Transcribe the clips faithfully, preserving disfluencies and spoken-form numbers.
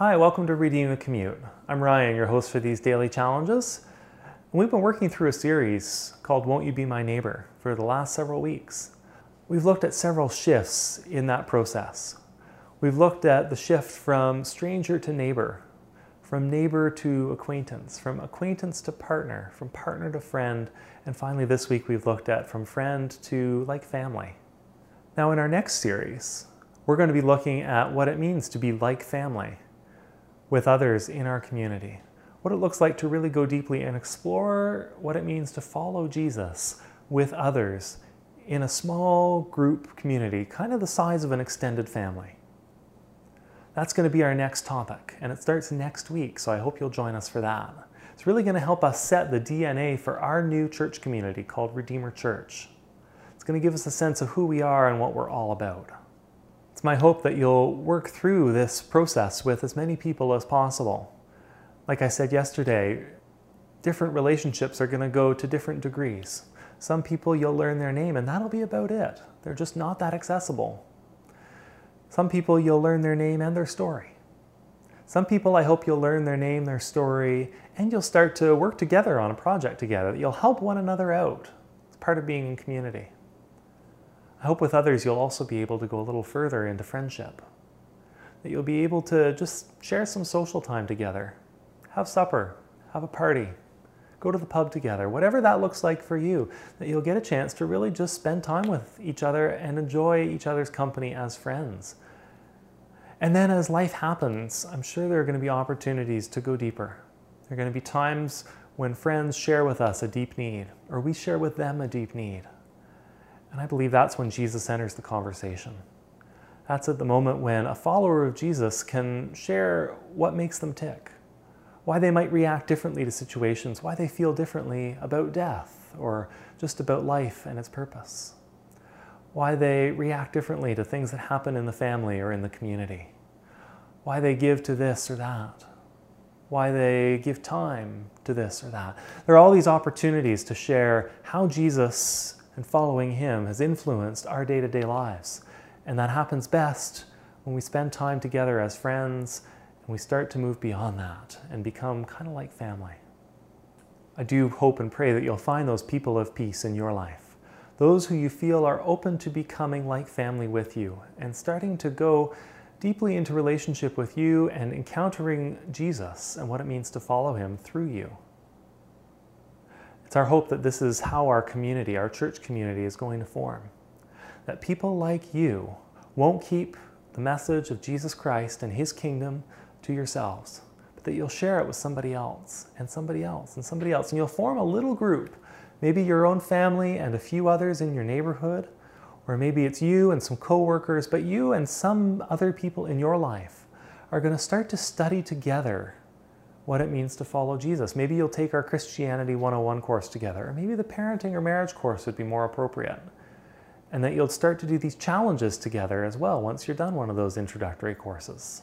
Hi, welcome to Redeem the Commute. I'm Ryan, your host for these daily challenges. And we've been working through a series called Won't You Be My Neighbor for the last several weeks. We've looked at several shifts in that process. We've looked at the shift from stranger to neighbor, from neighbor to acquaintance, from acquaintance to partner, from partner to friend, and finally this week we've looked at from friend to like family. Now in our next series, we're going to be looking at what it means to be like family with others in our community. What it looks like to really go deeply and explore what it means to follow Jesus with others in a small group community, kind of the size of an extended family. That's going to be our next topic, and it starts next week, so I hope you'll join us for that. It's really going to help us set the D N A for our new church community called Redeemer Church. It's going to give us a sense of who we are and what we're all about. It's my hope that you'll work through this process with as many people as possible. Like I said yesterday, different relationships are going to go to different degrees. Some people you'll learn their name and that'll be about it. They're just not that accessible. Some people you'll learn their name and their story. Some people I hope you'll learn their name, their story, and you'll start to work together on a project together. You'll help one another out. It's part of being in community. I hope with others you'll also be able to go a little further into friendship. That you'll be able to just share some social time together. Have supper, have a party, go to the pub together, whatever that looks like for you. That you'll get a chance to really just spend time with each other and enjoy each other's company as friends. And then as life happens, I'm sure there are going to be opportunities to go deeper. There are going to be times when friends share with us a deep need, or we share with them a deep need. And I believe that's when Jesus enters the conversation. That's at the moment when a follower of Jesus can share what makes them tick, why they might react differently to situations, why they feel differently about death or just about life and its purpose, why they react differently to things that happen in the family or in the community, why they give to this or that, why they give time to this or that. There are all these opportunities to share how Jesus and following him has influenced our day-to-day lives. And that happens best when we spend time together as friends and we start to move beyond that and become kind of like family. I do hope and pray that you'll find those people of peace in your life, those who you feel are open to becoming like family with you and starting to go deeply into relationship with you and encountering Jesus and what it means to follow him through you. It's our hope that this is how our community, our church community, is going to form. That people like you won't keep the message of Jesus Christ and his kingdom to yourselves, but that you'll share it with somebody else and somebody else and somebody else. And you'll form a little group, maybe your own family and a few others in your neighborhood, or maybe it's you and some co-workers, but you and some other people in your life are going to start to study together what it means to follow Jesus. Maybe you'll take our Christianity one oh one course together, or maybe the parenting or marriage course would be more appropriate. And that you'll start to do these challenges together as well once you're done one of those introductory courses.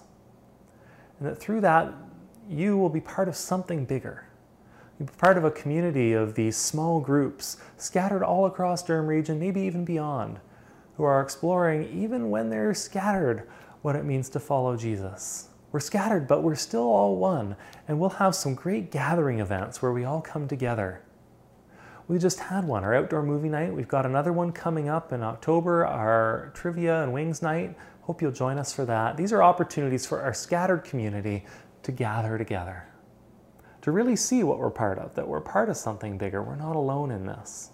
And that through that, you will be part of something bigger. You'll be part of a community of these small groups scattered all across Durham region, maybe even beyond, who are exploring, even when they're scattered, what it means to follow Jesus. We're scattered, but we're still all one, and we'll have some great gathering events where we all come together. We just had one, our outdoor movie night. We've got another one coming up in October, our trivia and wings night. Hope you'll join us for that. These are opportunities for our scattered community to gather together, to really see what we're part of, that we're part of something bigger. We're not alone in this.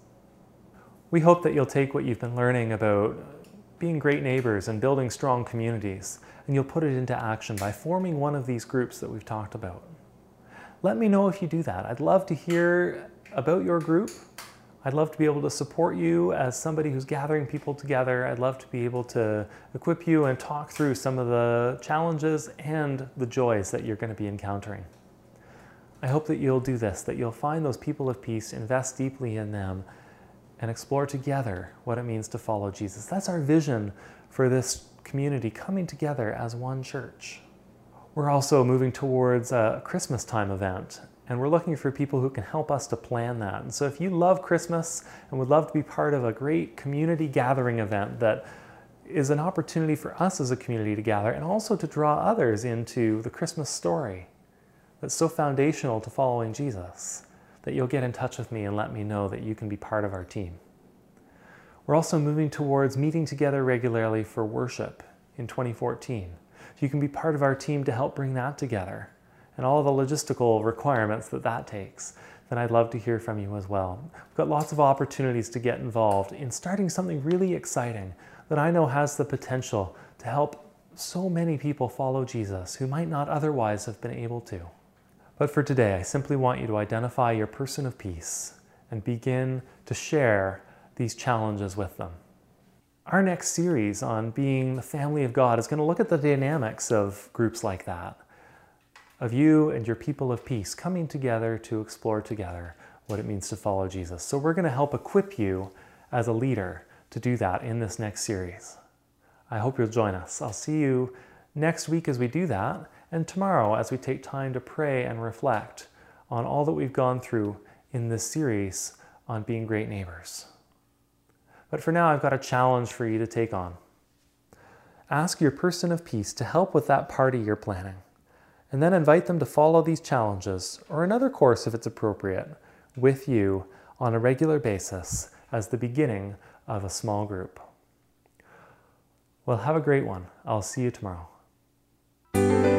We hope that you'll take what you've been learning about being great neighbors and building strong communities, and you'll put it into action by forming one of these groups that we've talked about. Let me know if you do that. I'd love to hear about your group. I'd love to be able to support you as somebody who's gathering people together. I'd love to be able to equip you and talk through some of the challenges and the joys that you're going to be encountering. I hope that you'll do this, that you'll find those people of peace, invest deeply in them, and explore together what it means to follow Jesus. That's our vision for this community coming together as one church. We're also moving towards a Christmas time event, and we're looking for people who can help us to plan that. And so if you love Christmas and would love to be part of a great community gathering event that is an opportunity for us as a community to gather and also to draw others into the Christmas story that's so foundational to following Jesus, that you'll get in touch with me and let me know that you can be part of our team. We're also moving towards meeting together regularly for worship in twenty fourteen. You can be part of our team to help bring that together and all the logistical requirements that that takes. Then I'd love to hear from you as well. We've got lots of opportunities to get involved in starting something really exciting that I know has the potential to help so many people follow Jesus who might not otherwise have been able to. But for today, I simply want you to identify your person of peace and begin to share these challenges with them. Our next series on being the family of God is going to look at the dynamics of groups like that, of you and your people of peace coming together to explore together what it means to follow Jesus. So we're going to help equip you as a leader to do that in this next series. I hope you'll join us. I'll see you next week as we do that, and tomorrow as we take time to pray and reflect on all that we've gone through in this series on being great neighbors. But for now, I've got a challenge for you to take on. Ask your person of peace to help with that party you're planning, and then invite them to follow these challenges, or another course if it's appropriate, with you on a regular basis as the beginning of a small group. Well, have a great one. I'll see you tomorrow.